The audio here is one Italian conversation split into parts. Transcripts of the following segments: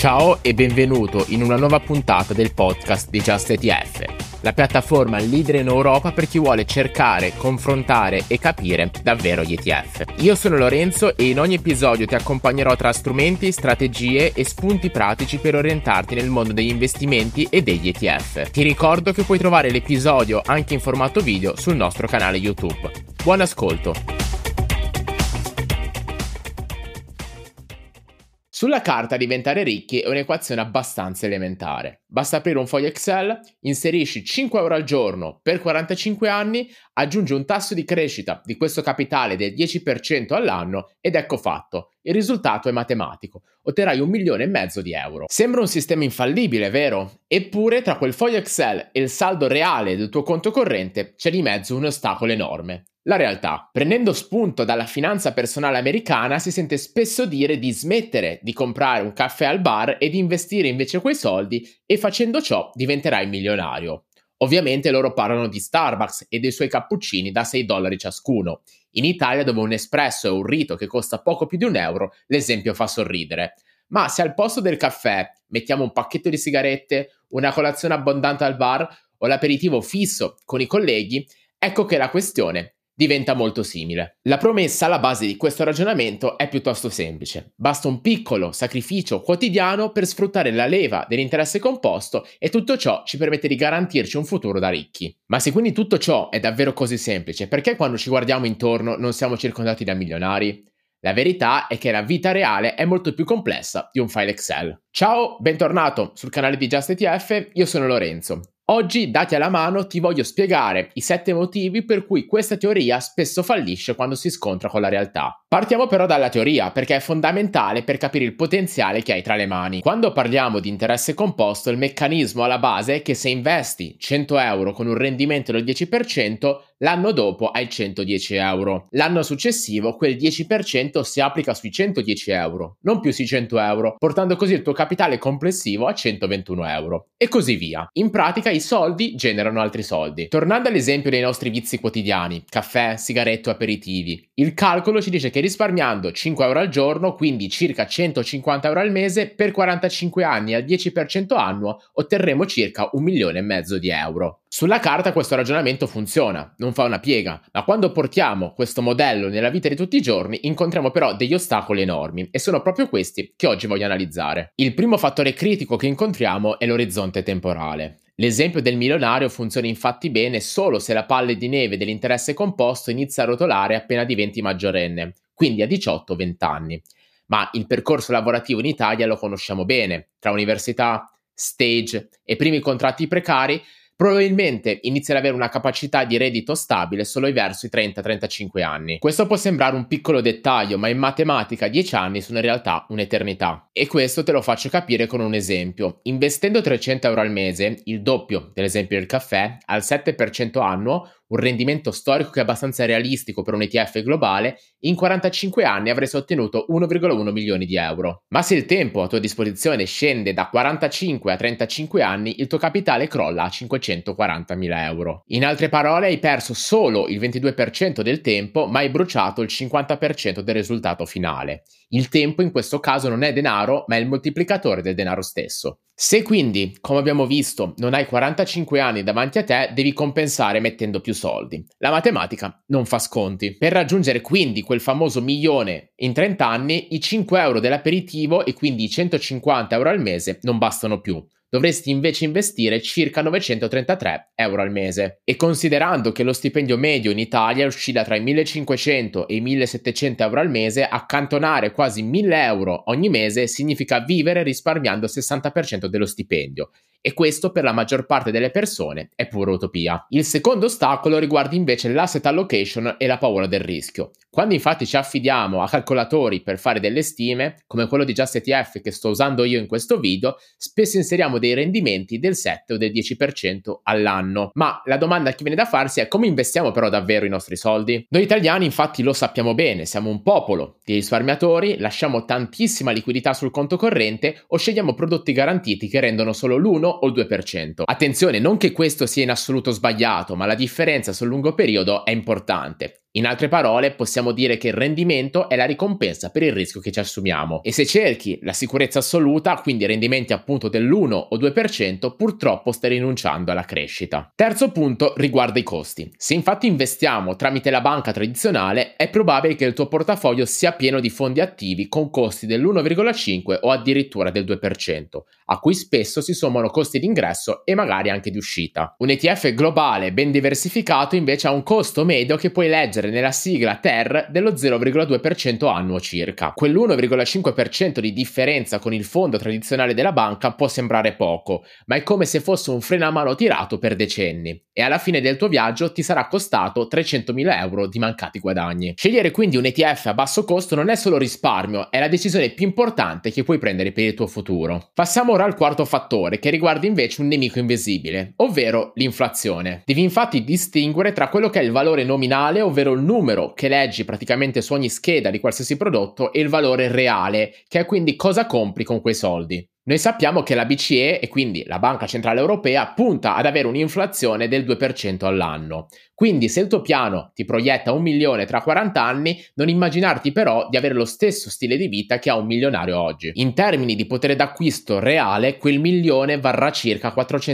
Ciao e benvenuto in una nuova puntata del podcast di Just ETF, la piattaforma leader in Europa per chi vuole cercare, confrontare e capire davvero gli ETF. Io sono Lorenzo e in ogni episodio ti accompagnerò tra strumenti, strategie e spunti pratici per orientarti nel mondo degli investimenti e degli ETF. Ti ricordo che puoi trovare l'episodio anche in formato video sul nostro canale YouTube. Buon ascolto! Sulla carta diventare ricchi è un'equazione abbastanza elementare. Basta aprire un foglio Excel, inserisci 5 euro al giorno per 45 anni, aggiungi un tasso di crescita di questo capitale del 10% all'anno ed ecco fatto. Il risultato è matematico. Otterrai 1,5 milioni di euro. Sembra un sistema infallibile, vero? Eppure tra quel foglio Excel e il saldo reale del tuo conto corrente c'è di mezzo un ostacolo enorme. La realtà. Prendendo spunto dalla finanza personale americana, si sente spesso dire di smettere di comprare un caffè al bar e di investire invece quei soldi e facendo ciò diventerai milionario. Ovviamente loro parlano di Starbucks e dei suoi cappuccini da $6 ciascuno. In Italia, dove un espresso è un rito che costa poco più di €1, l'esempio fa sorridere. Ma se al posto del caffè mettiamo un pacchetto di sigarette, una colazione abbondante al bar o l'aperitivo fisso con i colleghi, ecco che la questione diventa molto simile. La promessa alla base di questo ragionamento è piuttosto semplice. Basta un piccolo sacrificio quotidiano per sfruttare la leva dell'interesse composto e tutto ciò ci permette di garantirci un futuro da ricchi. Ma se quindi tutto ciò è davvero così semplice, perché quando ci guardiamo intorno non siamo circondati da milionari? La verità è che la vita reale è molto più complessa di un file Excel. Ciao, bentornato sul canale di Just ETF, io sono Lorenzo. Oggi, dati alla mano, ti voglio spiegare i 7 motivi per cui questa teoria spesso fallisce quando si scontra con la realtà. Partiamo però dalla teoria, perché è fondamentale per capire il potenziale che hai tra le mani. Quando parliamo di interesse composto, il meccanismo alla base è che se investi 100 euro con un rendimento del 10%, l'anno dopo hai 110 euro. L'anno successivo quel 10% si applica sui 110 euro, non più sui 100 euro, portando così il tuo capitale complessivo a 121 euro. E così via. In pratica i soldi generano altri soldi. Tornando all'esempio dei nostri vizi quotidiani, caffè, sigarette o aperitivi, il calcolo ci dice che risparmiando 5 euro al giorno, quindi circa 150 euro al mese, per 45 anni al 10% annuo, otterremo circa 1,5 milioni di euro. Sulla carta questo ragionamento funziona, non fa una piega, ma quando portiamo questo modello nella vita di tutti i giorni incontriamo però degli ostacoli enormi e sono proprio questi che oggi voglio analizzare. Il primo fattore critico che incontriamo è l'orizzonte temporale. L'esempio del milionario funziona infatti bene solo se la palla di neve dell'interesse composto inizia a rotolare appena diventi maggiorenne, quindi a 18-20 anni. Ma il percorso lavorativo in Italia lo conosciamo bene, tra università, stage e primi contratti precari. Probabilmente inizia ad avere una capacità di reddito stabile solo verso i 30-35 anni. Questo può sembrare un piccolo dettaglio, ma in matematica 10 anni sono in realtà un'eternità. E questo te lo faccio capire con un esempio. Investendo 300 euro al mese, il doppio dell'esempio del caffè, al 7% annuo, un rendimento storico che è abbastanza realistico per un ETF globale, in 45 anni avresti ottenuto 1,1 milioni di euro. Ma se il tempo a tua disposizione scende da 45 a 35 anni, il tuo capitale crolla a 540.000 euro. In altre parole, hai perso solo il 22% del tempo, ma hai bruciato il 50% del risultato finale. Il tempo in questo caso non è denaro, ma è il moltiplicatore del denaro stesso. Se quindi, come abbiamo visto, non hai 45 anni davanti a te, devi compensare mettendo più soldi. La matematica non fa sconti. Per raggiungere quindi quel famoso milione in 30 anni, i 5 euro dell'aperitivo e quindi i 150 euro al mese non bastano più. Dovresti invece investire circa 933 euro al mese. E considerando che lo stipendio medio in Italia oscilla tra i 1.500 e i 1.700 euro al mese, accantonare quasi 1.000 euro ogni mese significa vivere risparmiando il 60% dello stipendio. E questo per la maggior parte delle persone è pura utopia. Il secondo ostacolo riguarda invece l'asset allocation e la paura del rischio. Quando infatti ci affidiamo a calcolatori per fare delle stime, come quello di Just ETF che sto usando io in questo video, spesso inseriamo dei rendimenti del 7 o del 10% all'anno. Ma la domanda che viene da farsi è: come investiamo però davvero i nostri soldi? Noi italiani infatti lo sappiamo bene, siamo un popolo di risparmiatori, lasciamo tantissima liquidità sul conto corrente o scegliamo prodotti garantiti che rendono solo l'1 o il 2%. Attenzione, non che questo sia in assoluto sbagliato, ma la differenza sul lungo periodo è importante. In altre parole, possiamo dire che il rendimento è la ricompensa per il rischio che ci assumiamo. E se cerchi la sicurezza assoluta, quindi rendimenti appunto dell'1 o 2%, purtroppo stai rinunciando alla crescita. Terzo punto riguarda i costi. Se infatti investiamo tramite la banca tradizionale, è probabile che il tuo portafoglio sia pieno di fondi attivi con costi dell'1,5 o addirittura del 2%, a cui spesso si sommano costi di ingresso e magari anche di uscita. Un ETF globale ben diversificato invece ha un costo medio che puoi leggere nella sigla TER dello 0,2% annuo circa. Quell'1,5% di differenza con il fondo tradizionale della banca può sembrare poco, ma è come se fosse un freno a mano tirato per decenni e alla fine del tuo viaggio ti sarà costato 300.000 euro di mancati guadagni. Scegliere quindi un ETF a basso costo non è solo risparmio, è la decisione più importante che puoi prendere per il tuo futuro. Passiamo ora al quarto fattore, che riguarda invece un nemico invisibile, ovvero l'inflazione. Devi infatti distinguere tra quello che è il valore nominale, ovvero il numero che leggi praticamente su ogni scheda di qualsiasi prodotto, e il valore reale, che è quindi cosa compri con quei soldi. Noi sappiamo che la BCE, e quindi la Banca Centrale Europea, punta ad avere un'inflazione del 2% all'anno. Quindi se il tuo piano ti proietta 1 milione tra 40 anni, non immaginarti però di avere lo stesso stile di vita che ha un milionario oggi. In termini di potere d'acquisto reale, quel milione varrà circa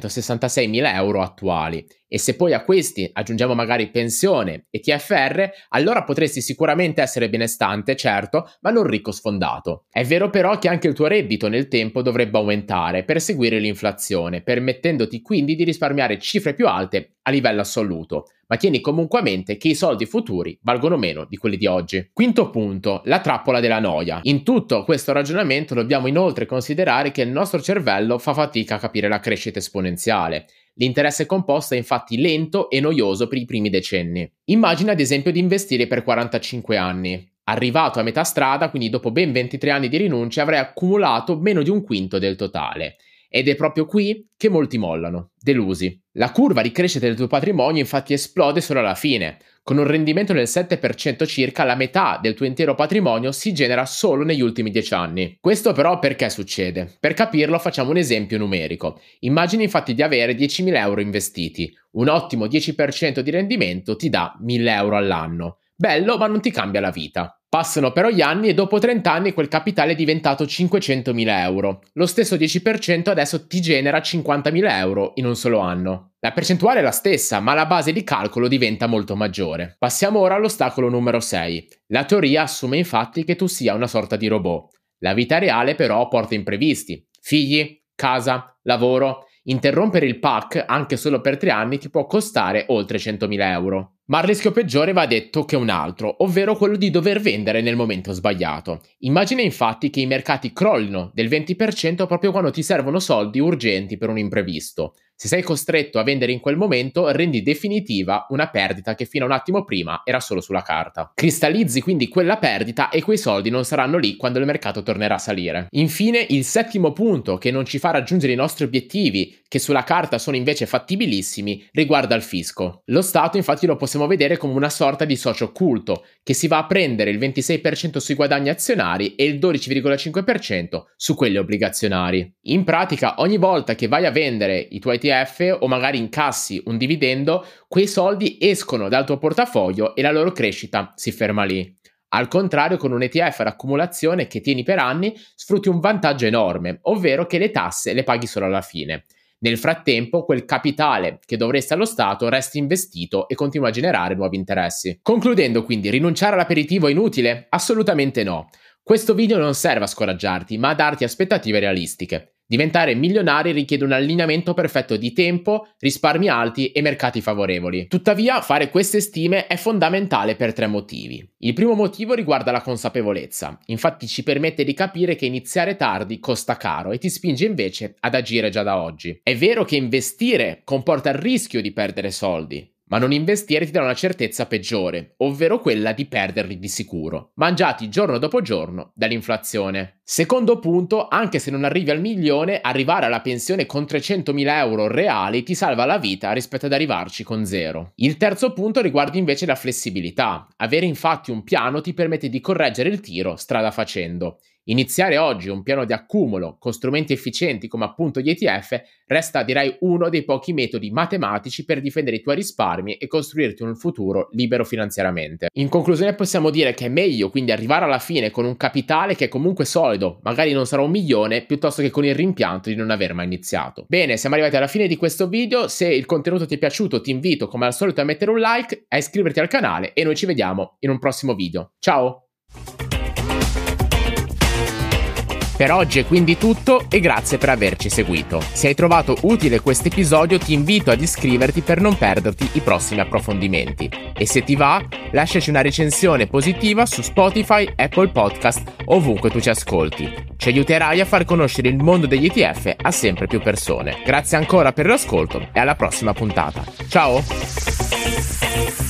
466.000 euro attuali. E se poi a questi aggiungiamo magari pensione e TFR, allora potresti sicuramente essere benestante, certo, ma non ricco sfondato. È vero però che anche il tuo reddito nel tempo dovrebbe aumentare per seguire l'inflazione, permettendoti quindi di risparmiare cifre più alte a livello assoluto. Ma tieni comunque a mente che i soldi futuri valgono meno di quelli di oggi. Quinto punto, la trappola della noia. In tutto questo ragionamento dobbiamo inoltre considerare che il nostro cervello fa fatica a capire la crescita esponenziale. L'interesse composto è infatti lento e noioso per i primi decenni. Immagina ad esempio di investire per 45 anni. Arrivato a metà strada, quindi dopo ben 23 anni di rinuncia, avrai accumulato meno di un quinto del totale. Ed è proprio qui che molti mollano, delusi. La curva di crescita del tuo patrimonio infatti esplode solo alla fine. Con un rendimento del 7% circa, la metà del tuo intero patrimonio si genera solo negli ultimi 10 anni. Questo però perché succede? Per capirlo facciamo un esempio numerico. Immagini infatti di avere 10.000 euro investiti. Un ottimo 10% di rendimento ti dà 1.000 euro all'anno. Bello, ma non ti cambia la vita. Passano però gli anni e dopo 30 anni quel capitale è diventato 500.000 euro. Lo stesso 10% adesso ti genera 50.000 euro in un solo anno. La percentuale è la stessa, ma la base di calcolo diventa molto maggiore. Passiamo ora all'ostacolo numero 6. La teoria assume infatti che tu sia una sorta di robot. La vita reale però porta imprevisti. Figli, casa, lavoro. Interrompere il PAC anche solo per 3 anni ti può costare oltre 100.000 euro. Ma il rischio peggiore va detto che un altro, ovvero quello di dover vendere nel momento sbagliato. Immagina infatti che i mercati crollino del 20% proprio quando ti servono soldi urgenti per un imprevisto. Se sei costretto a vendere in quel momento, rendi definitiva una perdita che fino a un attimo prima era solo sulla carta. Cristallizzi quindi quella perdita e quei soldi non saranno lì quando il mercato tornerà a salire. Infine, il settimo punto che non ci fa raggiungere i nostri obiettivi, che sulla carta sono invece fattibilissimi, riguarda il fisco. Lo Stato infatti lo possiamo vedere come una sorta di socio occulto, che si va a prendere il 26% sui guadagni azionari e il 12,5% su quelli obbligazionari. In pratica, ogni volta che vai a vendere i tuoi ETF o magari incassi un dividendo, quei soldi escono dal tuo portafoglio e la loro crescita si ferma lì. Al contrario, con un ETF ad accumulazione che tieni per anni, sfrutti un vantaggio enorme, ovvero che le tasse le paghi solo alla fine. Nel frattempo, quel capitale che dovresti allo Stato resta investito e continua a generare nuovi interessi. Concludendo quindi, rinunciare all'aperitivo è inutile? Assolutamente no. Questo video non serve a scoraggiarti, ma a darti aspettative realistiche. Diventare milionari richiede un allineamento perfetto di tempo, risparmi alti e mercati favorevoli. Tuttavia, fare queste stime è fondamentale per 3 motivi. Il primo motivo riguarda la consapevolezza. Infatti ci permette di capire che iniziare tardi costa caro e ti spinge invece ad agire già da oggi. È vero che investire comporta il rischio di perdere soldi, ma non investire ti dà una certezza peggiore, ovvero quella di perderli di sicuro, mangiati giorno dopo giorno dall'inflazione. Secondo punto, anche se non arrivi al milione, arrivare alla pensione con 300.000 euro reali ti salva la vita rispetto ad arrivarci con zero. Il terzo punto riguarda invece la flessibilità. Avere infatti un piano ti permette di correggere il tiro strada facendo. Iniziare oggi un piano di accumulo con strumenti efficienti come appunto gli ETF resta, direi, uno dei pochi metodi matematici per difendere i tuoi risparmi e costruirti un futuro libero finanziariamente. In conclusione possiamo dire che è meglio quindi arrivare alla fine con un capitale che è comunque solido, magari non sarà 1 milione, piuttosto che con il rimpianto di non aver mai iniziato. Bene, siamo arrivati alla fine di questo video. Se il contenuto ti è piaciuto ti invito come al solito a mettere un like, a iscriverti al canale e noi ci vediamo in un prossimo video. Ciao! Per oggi è quindi tutto e grazie per averci seguito. Se hai trovato utile questo episodio ti invito ad iscriverti per non perderti i prossimi approfondimenti. E se ti va, lasciaci una recensione positiva su Spotify, Apple Podcast, ovunque tu ci ascolti. Ci aiuterai a far conoscere il mondo degli ETF a sempre più persone. Grazie ancora per l'ascolto e alla prossima puntata. Ciao!